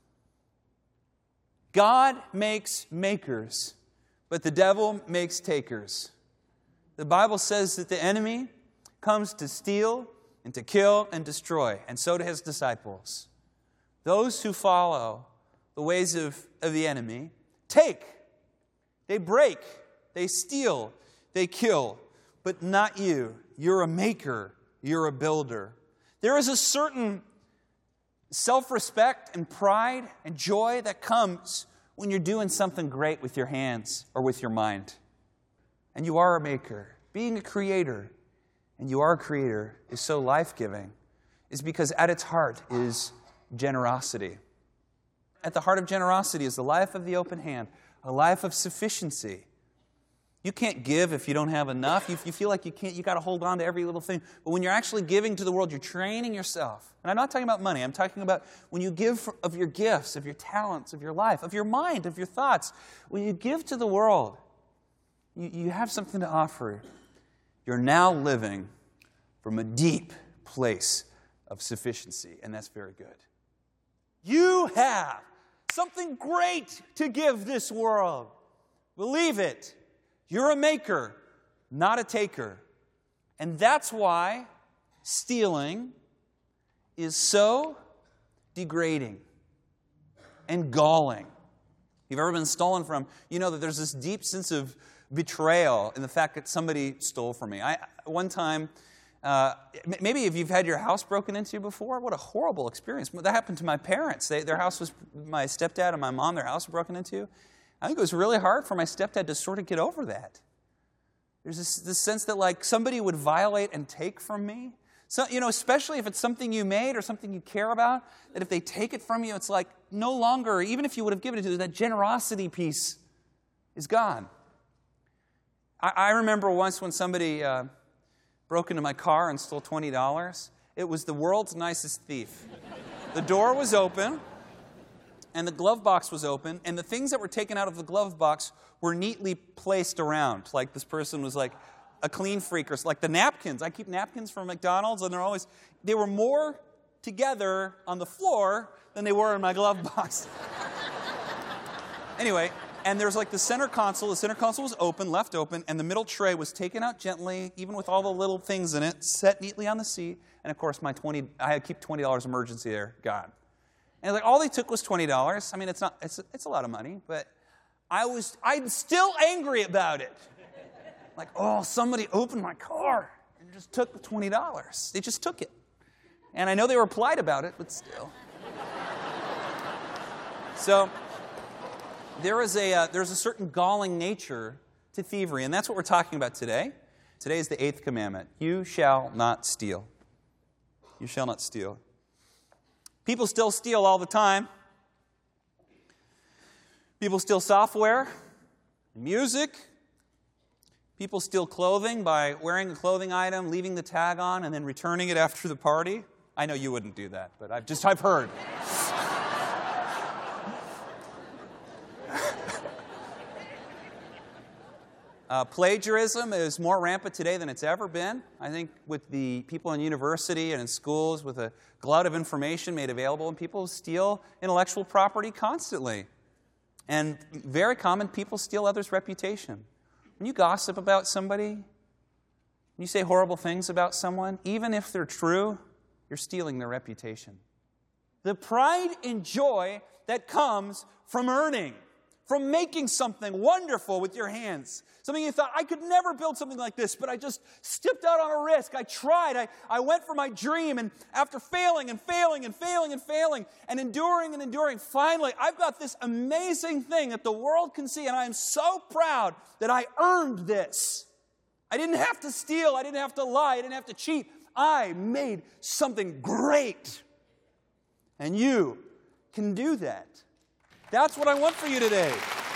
C: God makes makers, but the devil makes takers. The Bible says that the enemy comes to steal and to kill and destroy, and so do his disciples. Those who follow the ways of, of the enemy take, they break, they steal, they kill, but not you. You're a maker, you're a builder. There is a certain self-respect and pride and joy that comes when you're doing something great with your hands or with your mind. And you are a maker. Being a creator, and you are a creator, is so life-giving, is because at its heart is generosity. At the heart of generosity is the life of the open hand, a life of sufficiency. You can't give if you don't have enough. You, you feel like you can't, you got to hold on to every little thing. But when you're actually giving to the world, you're training yourself. And I'm not talking about money. I'm talking about when you give of your gifts, of your talents, of your life, of your mind, of your thoughts. When you give to the world, you, you have something to offer. You're now living from a deep place of sufficiency, and that's very good. You have something great to give this world. Believe it. You're a maker, not a taker. And that's why stealing is so degrading and galling. If you've ever been stolen from, you know that there's this deep sense of betrayal in the fact that somebody stole from me. I one time, uh, maybe if you've had your house broken into before, what a horrible experience. That happened to my parents. They, their house was, my stepdad and my mom, their house was broken into. I think it was really hard for my stepdad to sort of get over that. There's this, this sense that like somebody would violate and take from me. So, you know, especially if it's something you made or something you care about, that if they take it from you, it's like no longer, even if you would have given it to them, that generosity piece is gone. I, I remember once when somebody uh, broke into my car and stole twenty dollars. It was the world's nicest thief. The door was open, and the glove box was open, and the things that were taken out of the glove box were neatly placed around. Like this person was like a clean freak, or like the napkins. I keep napkins from McDonald's, and they're always, they were more together on the floor than they were in my glove box. Anyway, and there's like the center console. The center console was open, left open, and the middle tray was taken out gently, even with all the little things in it, set neatly on the seat. And of course, my twenty, I had to keep twenty dollars emergency there, gone. And like all they took was twenty dollars. I mean, it's not, it's, it's a lot of money, but I was, I'm still angry about it. Like, oh, somebody opened my car and just took the twenty dollars. They just took it. And I know they were polite about it, but still. So there is a, uh, there's a certain galling nature to thievery, and that's what we're talking about today. Today is the eighth commandment. You shall not steal. You shall not steal. People still steal all the time. People steal software, music. People steal clothing by wearing a clothing item, leaving the tag on, and then returning it after the party. I know you wouldn't do that, but I've just I've heard. uh, plagiarism is more rampant today than it's ever been. I think with the people in university and in schools, with a glut of information made available, and people steal intellectual property constantly. And very common, people steal others' reputation. When you gossip about somebody, when you say horrible things about someone, even if they're true, you're stealing their reputation. The pride and joy that comes from earning, from making something wonderful with your hands. Something you thought, I could never build something like this, but I just stepped out on a risk. I tried. I, I went for my dream, and after failing and failing and failing and failing and enduring and enduring, finally, I've got this amazing thing that the world can see, and I am so proud that I earned this. I didn't have to steal. I didn't have to lie. I didn't have to cheat. I made something great. And you can do that. That's what I want for you today.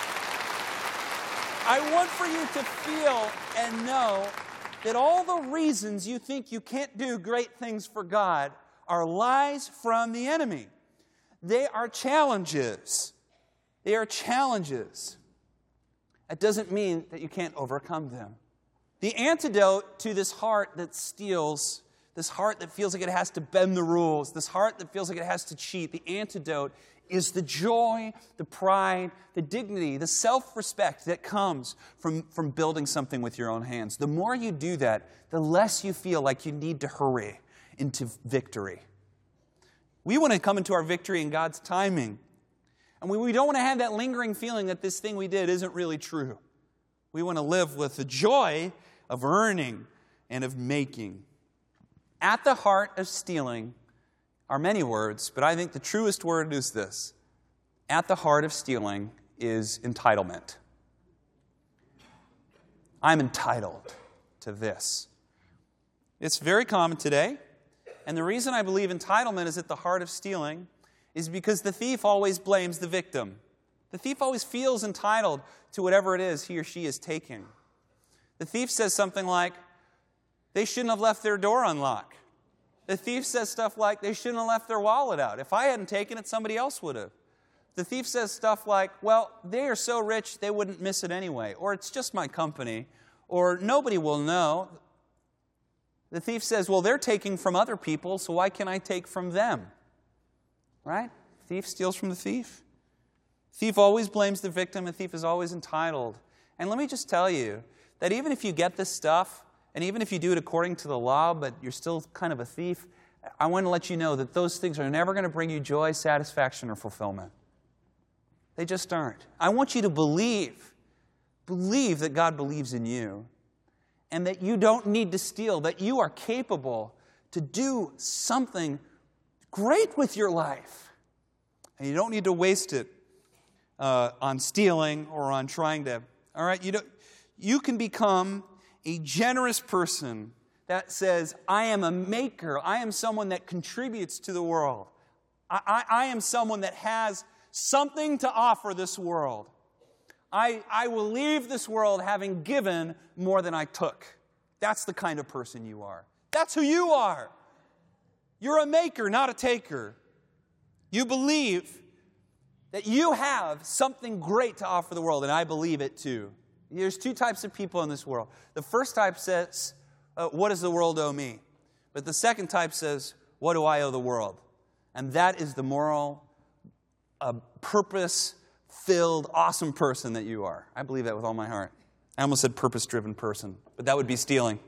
C: I want for you to feel and know that all the reasons you think you can't do great things for God are lies from the enemy. They are challenges. They are challenges. That doesn't mean that you can't overcome them. The antidote to this heart that steals, this heart that feels like it has to bend the rules, this heart that feels like it has to cheat, the antidote is the joy, the pride, the dignity, the self-respect that comes from, from building something with your own hands. The more you do that, the less you feel like you need to hurry into victory. We want to come into our victory in God's timing. And we, we don't want to have that lingering feeling that this thing we did isn't really true. We want to live with the joy of earning and of making. At the heart of stealing are many words, but I think the truest word is this. At the heart of stealing is entitlement. I'm entitled to this. It's very common today, and the reason I believe entitlement is at the heart of stealing is because the thief always blames the victim. The thief always feels entitled to whatever it is he or she is taking. The thief says something like, they shouldn't have left their door unlocked. The thief says stuff like, they shouldn't have left their wallet out. If I hadn't taken it, somebody else would have. The thief says stuff like, well, they are so rich, they wouldn't miss it anyway. Or it's just my company. Or nobody will know. The thief says, well, they're taking from other people, so why can't I take from them? Right? Thief steals from the thief. Thief always blames the victim. The thief is always entitled. And let me just tell you that even if you get this stuff, and even if you do it according to the law, but you're still kind of a thief, I want to let you know that those things are never going to bring you joy, satisfaction, or fulfillment. They just aren't. I want you to believe, believe that God believes in you, and that you don't need to steal, that you are capable to do something great with your life. And you don't need to waste it uh, on stealing or on trying to, all right? You don't, you can become a generous person that says, I am a maker. I am someone that contributes to the world. I, I, I am someone that has something to offer this world. I, I will leave this world having given more than I took. That's the kind of person you are. That's who you are. You're a maker, not a taker. You believe that you have something great to offer the world, and I believe it too. There's two types of people in this world. The first type says, uh, what does the world owe me? But the second type says, what do I owe the world? And that is the moral, uh, purpose-filled, awesome person that you are. I believe that with all my heart. I almost said purpose-driven person, but that would be stealing.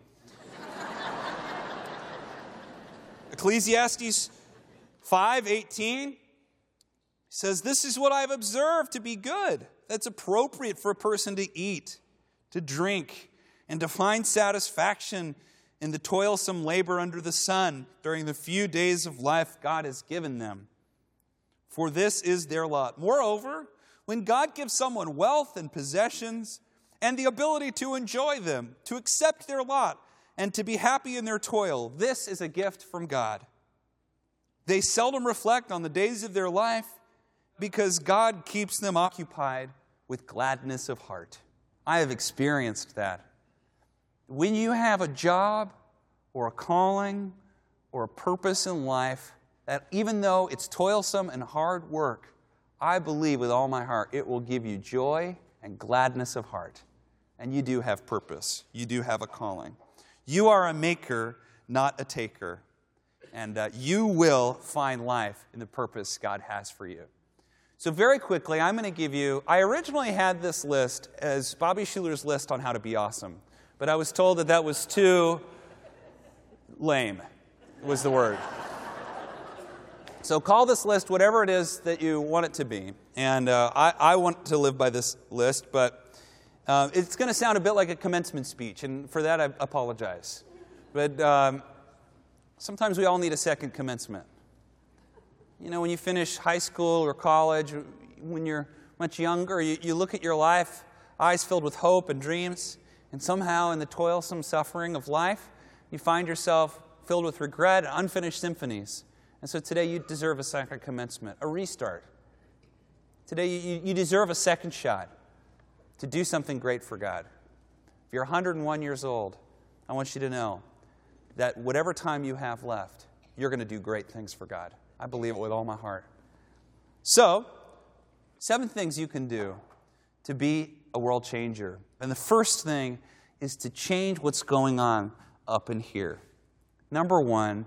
C: Ecclesiastes five eighteen says, this is what I've observed to be good, that's appropriate for a person to eat, to drink, and to find satisfaction in the toilsome labor under the sun during the few days of life God has given them. For this is their lot. Moreover, when God gives someone wealth and possessions and the ability to enjoy them, to accept their lot, and to be happy in their toil, this is a gift from God. They seldom reflect on the days of their life because God keeps them occupied with gladness of heart. I have experienced that. When you have a job or a calling or a purpose in life, that even though it's toilsome and hard work, I believe with all my heart it will give you joy and gladness of heart. And you do have purpose. You do have a calling. You are a maker, not a taker. And uh, you will find life in the purpose God has for you. So very quickly, I'm going to give you, I originally had this list as Bobby Schuler's list on how to be awesome. But I was told that that was too lame, was the word. So call this list whatever it is that you want it to be. And uh, I, I want to live by this list, but uh, it's going to sound a bit like a commencement speech, and for that I apologize. But um, sometimes we all need a second commencement. You know, when you finish high school or college, when you're much younger, you, you look at your life, eyes filled with hope and dreams, and somehow in the toilsome suffering of life, you find yourself filled with regret and unfinished symphonies. And so today you deserve a second commencement, a restart. Today you, you deserve a second shot to do something great for God. If you're one hundred one years old, I want you to know that whatever time you have left, you're going to do great things for God. I believe it with all my heart. So, seven things you can do to be a world changer. And the first thing is to change what's going on up in here. Number one,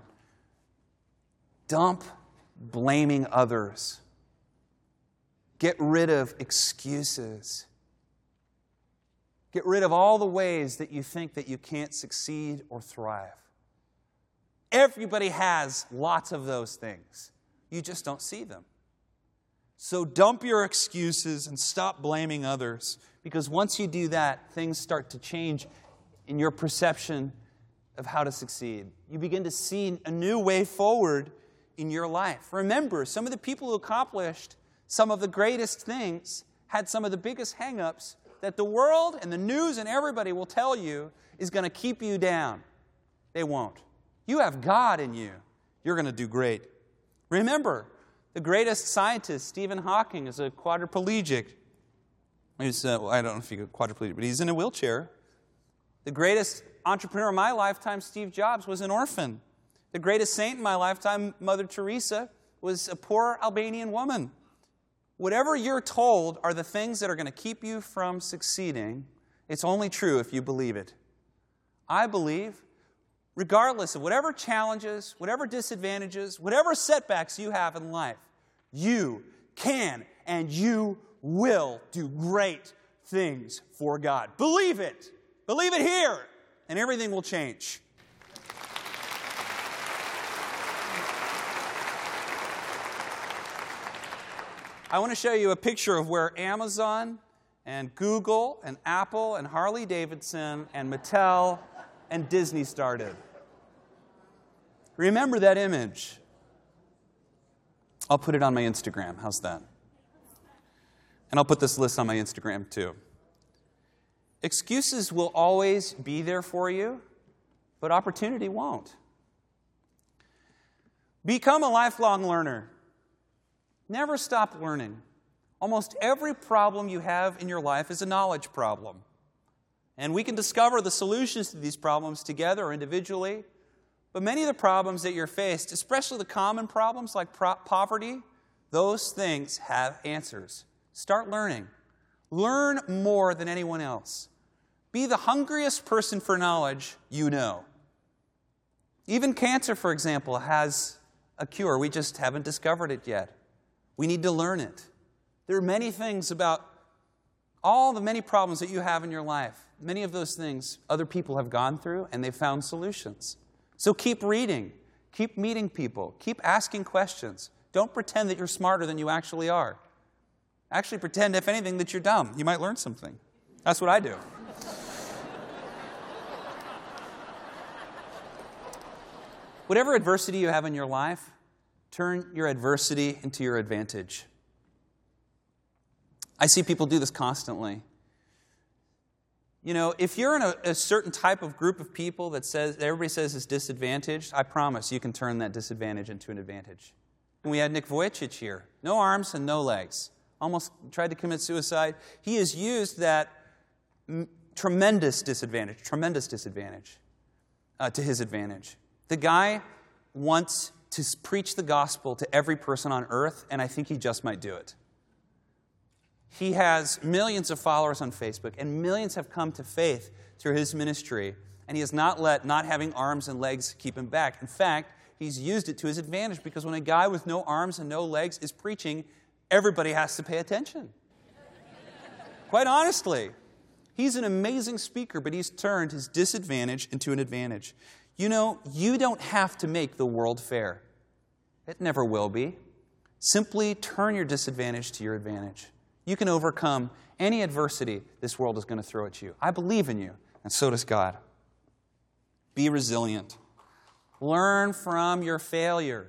C: dump blaming others. Get rid of excuses. Get rid of all the ways that you think that you can't succeed or thrive. Everybody has lots of those things. You just don't see them. So dump your excuses and stop blaming others, because once you do that, things start to change in your perception of how to succeed. You begin to see a new way forward in your life. Remember, some of the people who accomplished some of the greatest things had some of the biggest hang-ups that the world and the news and everybody will tell you is going to keep you down. They won't. You have God in you. You're going to do great. Remember, the greatest scientist, Stephen Hawking, is a quadriplegic. He's, uh, I don't know if he's quadriplegic, but he's in a wheelchair. The greatest entrepreneur of my lifetime, Steve Jobs, was an orphan. The greatest saint in my lifetime, Mother Teresa, was a poor Albanian woman. Whatever you're told are the things that are going to keep you from succeeding, it's only true if you believe it. I believe, regardless of whatever challenges, whatever disadvantages, whatever setbacks you have in life, you can and you will do great things for God. Believe it. Believe it here, and everything will change. I want to show you a picture of where Amazon and Google and Apple and Harley Davidson and Mattel and Disney started. Remember that image. I'll put it on my Instagram. How's that? And I'll put this list on my Instagram too. Excuses will always be there for you, but opportunity won't. Become a lifelong learner. Never stop learning. Almost every problem you have in your life is a knowledge problem. And we can discover the solutions to these problems together or individually. But many of the problems that you're faced, especially the common problems like pro- poverty, those things have answers. Start learning. Learn more than anyone else. Be the hungriest person for knowledge you know. Even cancer, for example, has a cure. We just haven't discovered it yet. We need to learn it. There are many things about all the many problems that you have in your life. Many of those things other people have gone through and they've found solutions. So keep reading. Keep meeting people. Keep asking questions. Don't pretend that you're smarter than you actually are. Actually pretend, if anything, that you're dumb. You might learn something. That's what I do. Whatever adversity you have in your life, turn your adversity into your advantage. I see people do this constantly. You know, if you're in a, a certain type of group of people that says that everybody says is disadvantaged, I promise you can turn that disadvantage into an advantage. And we had Nick Vujicic here. No arms and no legs. Almost tried to commit suicide. He has used that m- tremendous disadvantage, tremendous disadvantage uh, to his advantage. The guy wants to preach the gospel to every person on earth, and I think he just might do it. He has millions of followers on Facebook, and millions have come to faith through his ministry, and he has not let not having arms and legs keep him back. In fact, he's used it to his advantage, because when a guy with no arms and no legs is preaching, everybody has to pay attention. Quite honestly, he's an amazing speaker, but he's turned his disadvantage into an advantage. You know, you don't have to make the world fair. It never will be. Simply turn your disadvantage to your advantage. You can overcome any adversity this world is going to throw at you. I believe in you, and so does God. Be resilient. Learn from your failure.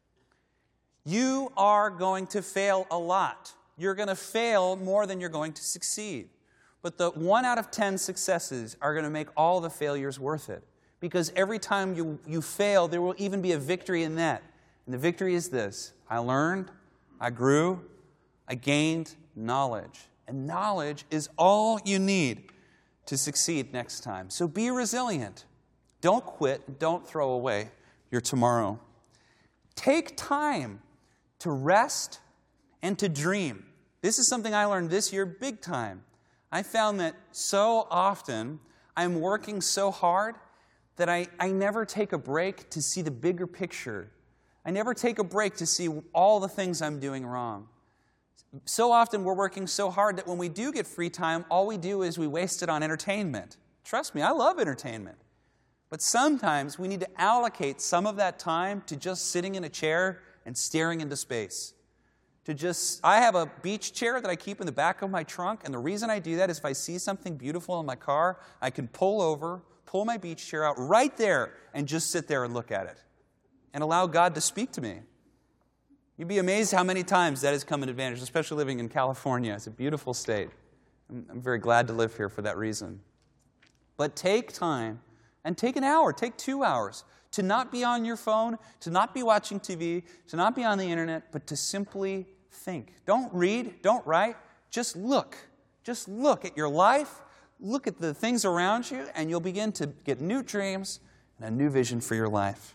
C: You are going to fail a lot. You're going to fail more than you're going to succeed. But the one out of ten successes are going to make all the failures worth it. Because every time you, you fail, there will even be a victory in that. And the victory is this: I learned, I grew, I gained knowledge. And knowledge is all you need to succeed next time. So be resilient. Don't quit. Don't throw away your tomorrow. Take time to rest and to dream. This is something I learned this year big time. I found that so often I'm working so hard that I, I never take a break to see the bigger picture. I never take a break to see all the things I'm doing wrong. So often we're working so hard that when we do get free time, all we do is we waste it on entertainment. Trust me, I love entertainment. But sometimes we need to allocate some of that time to just sitting in a chair and staring into space. To just, I have a beach chair that I keep in the back of my trunk, and the reason I do that is if I see something beautiful in my car, I can pull over, pull my beach chair out right there, and just sit there and look at it. And allow God to speak to me. You'd be amazed how many times that has come an advantage, especially living in California. It's a beautiful state. I'm, I'm very glad to live here for that reason. But take time, and take an hour, take two hours, to not be on your phone, to not be watching T V, to not be on the internet, but to simply think. Don't read, don't write, just look. Just look at your life, look at the things around you, and you'll begin to get new dreams and a new vision for your life.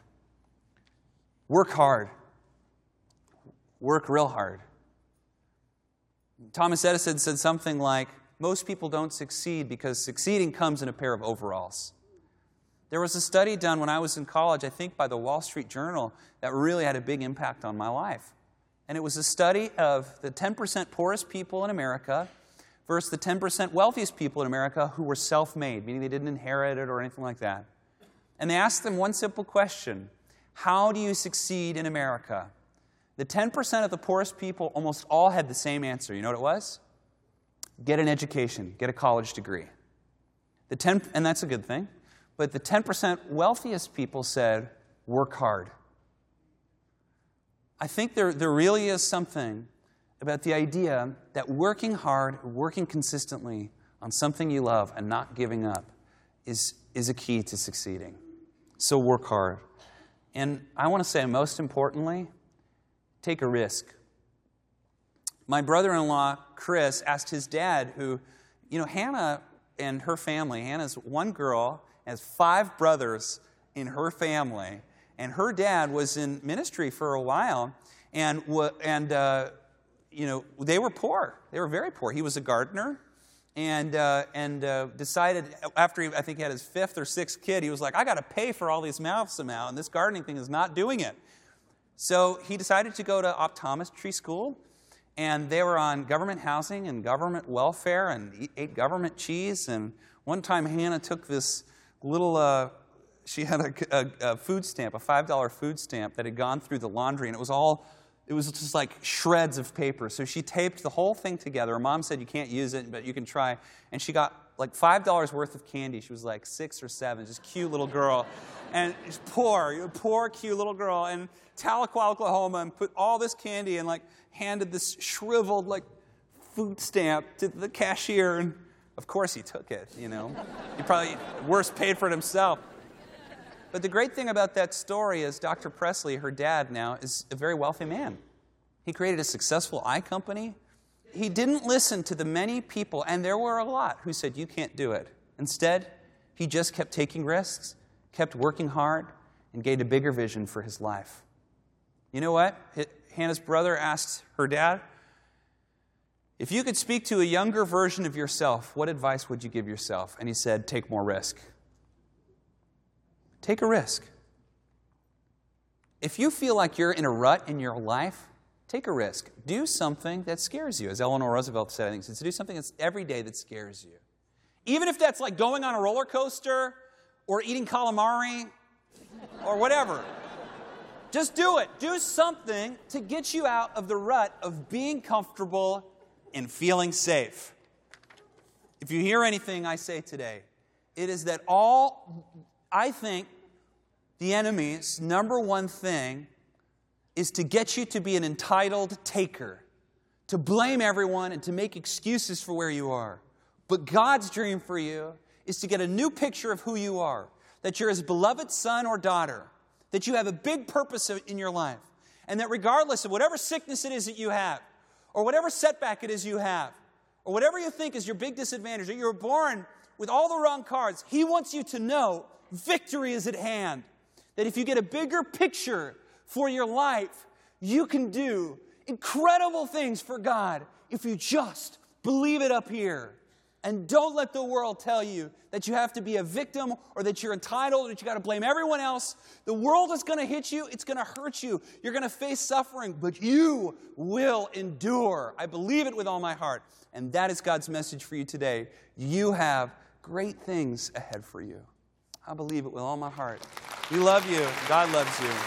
C: Work hard. Work real hard. Thomas Edison said something like, most people don't succeed because succeeding comes in a pair of overalls. There was a study done when I was in college, I think by the Wall Street Journal, that really had a big impact on my life. And it was a study of the ten percent poorest people in America versus the ten percent wealthiest people in America who were self-made, meaning they didn't inherit it or anything like that. And they asked them one simple question: how do you succeed in America? The ten percent of the poorest people almost all had the same answer. You know what it was? Get an education, get a college degree. The ten, and that's a good thing. But the ten percent wealthiest people said, work hard. I think there, there really is something about the idea that working hard, working consistently on something you love and not giving up is, is a key to succeeding. So work hard. And I want to say, most importantly, take a risk. My brother-in-law, Chris, asked his dad, who, you know, Hannah and her family, Hannah's one girl, has five brothers in her family, and her dad was in ministry for a while, and, and uh, you know, they were poor. They were very poor. He was a gardener, and, uh, and uh, decided, after he, I think he had his fifth or sixth kid, he was like, I got to pay for all these mouths somehow, and this gardening thing is not doing it. So he decided to go to optometry school, and they were on government housing and government welfare and ate government cheese. And one time Hannah took this little, uh, she had a, a, a food stamp, a five dollar food stamp that had gone through the laundry, and it was all, it was just like shreds of paper. So she taped the whole thing together. Her mom said, you can't use it, but you can try. And she got like five dollars worth of candy. She was like six or seven, just cute little girl. And she's poor, poor, cute little girl. And Tahlequah, Oklahoma, and put all this candy and like handed this shriveled like food stamp to the cashier. And of course he took it, you know. He probably, worse, paid for it himself. But the great thing about that story is Doctor Presley, her dad now, is a very wealthy man. He created a successful eye company. He didn't listen to the many people, and there were a lot, who said, you can't do it. Instead, he just kept taking risks, kept working hard, and gained a bigger vision for his life. You know what? Hannah's brother asked her dad, if you could speak to a younger version of yourself, what advice would you give yourself? And he said, take more risk. Take a risk. If you feel like you're in a rut in your life, take a risk. Do something that scares you. As Eleanor Roosevelt said, I think, it's to do something that's every day that scares you. Even if that's like going on a roller coaster or eating calamari or whatever. Just do it. Do something to get you out of the rut of being comfortable and feeling safe. If you hear anything I say today, it is that all, I think, the enemy's number one thing is to get you to be an entitled taker, to blame everyone and to make excuses for where you are. But God's dream for you is to get a new picture of who you are, that you're His beloved son or daughter, that you have a big purpose in your life, and that regardless of whatever sickness it is that you have, or whatever setback it is you have, or whatever you think is your big disadvantage, that you were born with all the wrong cards, He wants you to know victory is at hand. That if you get a bigger picture for your life, you can do incredible things for God if you just believe it up here. And don't let the world tell you that you have to be a victim or that you're entitled or that you got to blame everyone else. The world is going to hit you. It's going to hurt you. You're going to face suffering, but you will endure. I believe it with all my heart. And that is God's message for you today. You have great things ahead for you. I believe it with all my heart. We love you. God loves you.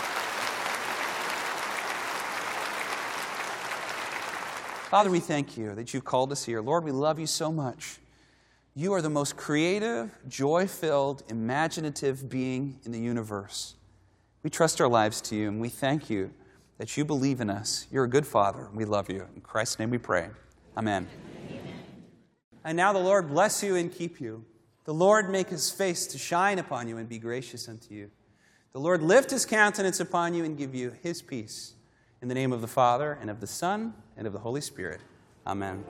C: Father, we thank you that you've called us here. Lord, we love you so much. You are the most creative, joy-filled, imaginative being in the universe. We trust our lives to you, and we thank you that you believe in us. You're a good Father, and we love you. In Christ's name we pray. Amen. Amen. And now the Lord bless you and keep you. The Lord make His face to shine upon you and be gracious unto you. The Lord lift His countenance upon you and give you His peace. In the name of the Father, and of the Son, and of the Holy Spirit. Amen.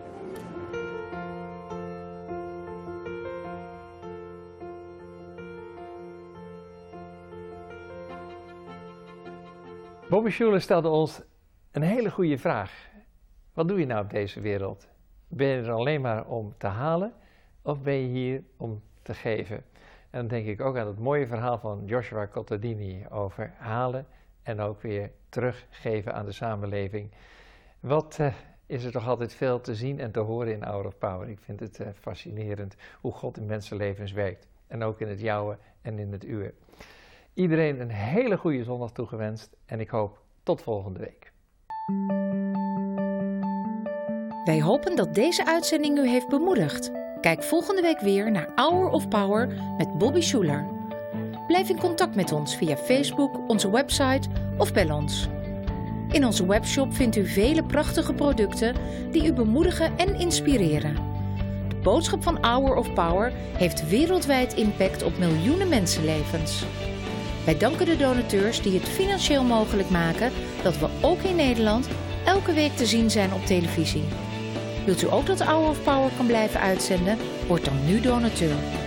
D: Bobby Schuller stelde ons een hele goede vraag. Wat doe je nou op deze wereld? Ben je er alleen maar om te halen, of ben je hier om te geven? En dan denk ik ook aan het mooie verhaal van Joshua Cottadini over halen en ook weer teruggeven aan de samenleving. Wat uh, is er toch altijd veel te zien en te horen in Hour of Power. Ik vind het uh, fascinerend hoe God in mensenlevens werkt. En ook in het jouwe en in het uwe. Iedereen een hele goede zondag toegewenst en ik hoop tot volgende week.
K: Wij hopen dat deze uitzending u heeft bemoedigd. Kijk volgende week weer naar Hour of Power met Bobby Schuler. Blijf in contact met ons via Facebook, onze website of bel ons. In onze webshop vindt u vele prachtige producten die u bemoedigen en inspireren. De boodschap van Hour of Power heeft wereldwijd impact op miljoenen mensenlevens. Wij danken de donateurs die het financieel mogelijk maken dat we ook in Nederland elke week te zien zijn op televisie. Wilt u ook dat Hour of Power kan blijven uitzenden? Word dan nu donateur.